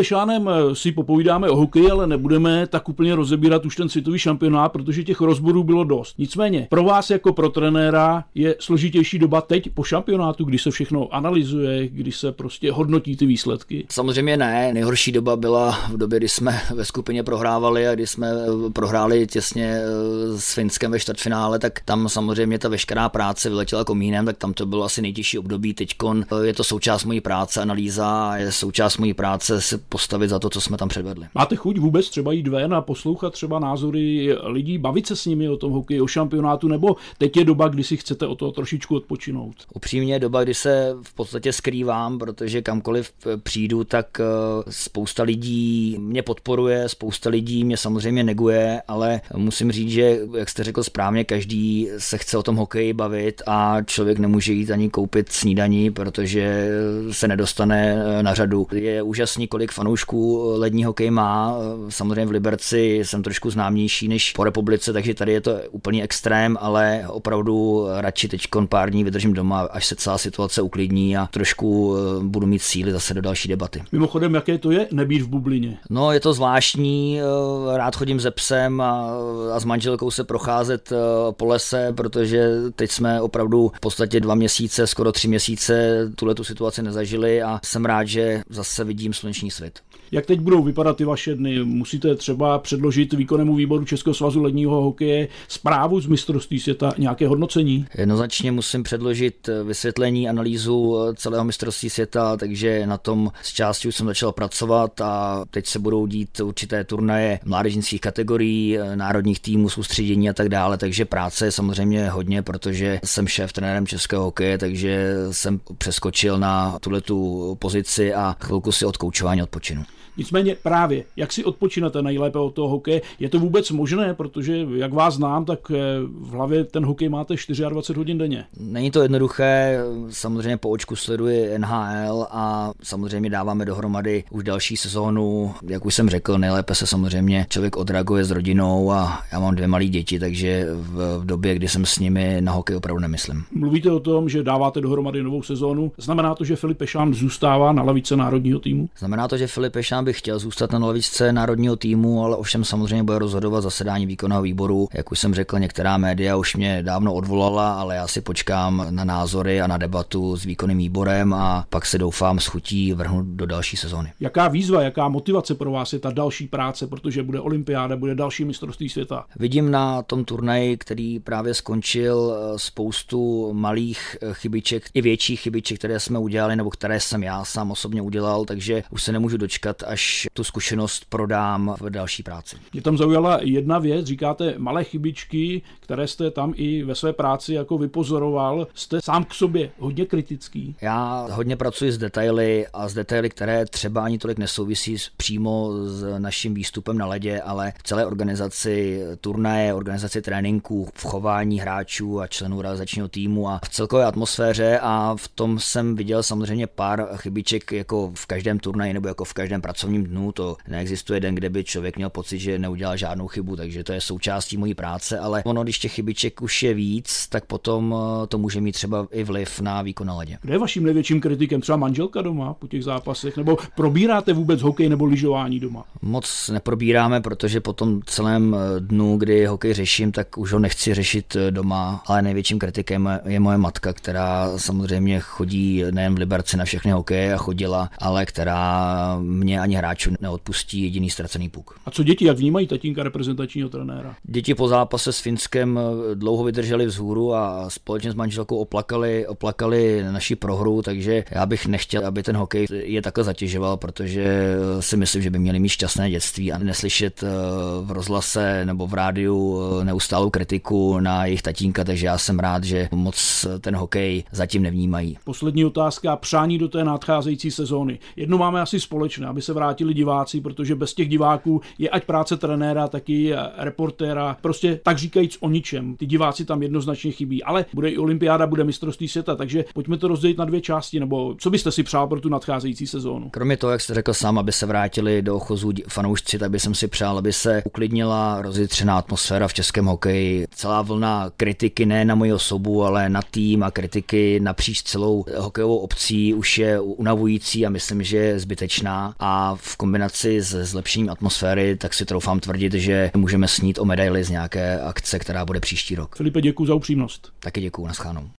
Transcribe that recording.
Pešánem si popovídáme o hokeji, ale nebudeme tak úplně rozebírat už ten světový šampionát, protože těch rozborů bylo dost. Nicméně pro vás jako pro trenéra je složitější doba teď po šampionátu, kdy se všechno analyzuje, kdy se prostě hodnotí ty výsledky. Samozřejmě ne. Nejhorší doba byla v době, kdy jsme ve skupině prohrávali a kdy jsme prohráli těsně s Finskem ve čtvrtfinále, tak tam samozřejmě ta veškerá práce vyletěla komínem, tak tam to bylo asi nejtěžší období. Teďkon je to součást mojí práce, analýza, a je součást mojí práce se postavit za to, co jsme tam předvedli. Máte chuť vůbec třeba jít ven a poslouchat třeba názory lidí, bavit se s nimi o tom hokeji, o šampionátu, nebo teď je doba, kdy si chcete o to trošičku odpočinout? Upřímně doba, kdy se v podstatě skrývám, protože kamkoliv přijdu, tak spousta lidí mě podporuje, spousta lidí mě samozřejmě neguje, ale musím říct, že, jak jste řekl správně, každý se chce o tom hokeji bavit a člověk nemůže jít ani koupit snídaní, protože se nedostane na řadu. Je úžasný, kolik fanoušků lední hokej má. Samozřejmě v Liberci jsem trošku známější než po republice, takže tady je to úplný extrém, ale opravdu radši teďkon pár dní vydržím doma, až se celá situace uklidní a trošku budu mít síly zase do další debaty. Mimochodem, jaké to je nebýt v bublině? No, je to zvláštní, rád chodím se psem a s manželkou se procházet po lese, protože teď jsme opravdu v podstatě 2 měsíce, skoro 3 měsíce tuhletu situaci nezažili a jsem rád, že zase vidím slunečný svět. Jak teď budou vypadat ty vaše dny? Musíte třeba předložit výkonnému výboru Českého svazu ledního hokeje zprávu z mistrovství světa, nějaké hodnocení? Jednoznačně musím předložit vysvětlení, analýzu celého mistrovství světa, takže na tom z části už jsem začal pracovat a teď se budou dít určité turnaje mládežnických kategorií, národních týmů, soustředění a tak dále, takže práce je samozřejmě hodně, protože jsem šéf trenérem českého hokeje, takže jsem přeskočil na tuhletu pozici a chvilku si od koučování odpočinu. Nicméně právě, jak si odpočinete nejlépe od toho hokeje, je to vůbec možné, protože jak vás znám, tak v hlavě ten hokej máte 24 hodin denně. Není to jednoduché, samozřejmě po očku sleduji NHL a samozřejmě dáváme dohromady už další sezónu. Jak už jsem řekl, nejlépe se samozřejmě člověk odreaguje s rodinou a já mám 2 malé děti, takže v době, kdy jsem s nimi, na hokej opravdu nemyslím. Mluvíte o tom, že dáváte dohromady novou sezónu. Znamená to, že Filip Pešán zůstává na lavice národního týmu? Znamená to, že Filip Pešán by chtěl zůstat na lavičce národního týmu, ale ovšem samozřejmě bude rozhodovat zasedání výkonného výboru. Jak už jsem řekl, některá média už mě dávno odvolala, ale já si počkám na názory a na debatu s výkonným výborem a pak se doufám s chutí vrhnout do další sezóny. Jaká výzva, jaká motivace pro vás je ta další práce, protože bude olympiáda, bude další mistrovství světa? Vidím na tom turnaji, který právě skončil, spoustu malých chybiček i větších chybiček, které jsme udělali nebo které jsem já sám osobně udělal, takže už se nemůžu dočkat, až tu zkušenost prodám v další práci. Mě tam zaujala jedna věc, říkáte malé chybičky, které jste tam i ve své práci jako vypozoroval. Jste sám k sobě hodně kritický. Já hodně pracuji s detaily a s detaily, které třeba ani tolik nesouvisí přímo s naším výstupem na ledě, ale v celé organizaci turnaje, organizaci tréninků, v chování hráčů a členů realizačního týmu a v celkové atmosféře a v tom jsem viděl samozřejmě pár chybiček jako v každém turnaji nebo jako v každém pracovním dnu. To neexistuje den, kde by člověk měl pocit, že neudělal žádnou chybu, takže to je součástí mojí práce, ale ono, když těch chybiček už je víc, tak potom to může mít třeba i vliv na výkon na ledě. Kde je vaším největším kritikem? Třeba manželka doma po těch zápasech? Nebo probíráte vůbec hokej nebo lyžování doma? Moc neprobíráme, protože po tom celém dnu, kdy hokej řeším, tak už ho nechci řešit doma, ale největším kritikem je moje matka, která samozřejmě chodí nejen v Liberci na všechny hokeje a chodila, ale která mě ani hráčů neodpustí jediný ztracený puk. A co děti, jak vnímají tatínka reprezentačního trenéra? Děti po zápase s Finskem dlouho vydrželi vzhůru a společně s manželkou oplakali naši prohru, takže já bych nechtěl, aby ten hokej je takhle zatěžoval, protože si myslím, že by měli mít šťastné dětství a neslyšet v rozhlase nebo v rádiu neustálou kritiku na jejich tatínka, takže já jsem rád, že moc ten hokej zatím nevnímají. Poslední otázka, přání do té nadcházející sezóny. Jedno máme asi společné, aby se vrátili diváci, protože bez těch diváků je ať práce trenéra, tak i reportéra, prostě tak říkajíc o ničem. Ty diváci tam jednoznačně chybí, ale bude i olympiáda, bude mistrovství světa, takže pojďme to rozdělit na 2 části, nebo co byste si přál pro tu nadcházející sezónu? Kromě toho, jak jste řekl sám, aby se vrátili do ochozu fanoušci, tak bych si přál, aby se uklidnila rozjitřená atmosféra v českém hokeji. Celá vlna kritiky ne na moji osobu, ale na tým a kritiky napříč celou hokejovou obcí už je unavující a myslím, že je zbytečná stejná a v kombinaci s zlepšením atmosféry, tak si troufám tvrdit, že můžeme snít o medaili z nějaké akce, která bude příští rok. Filipe, děkuji za upřímnost. Taky děkuji, naschledanou.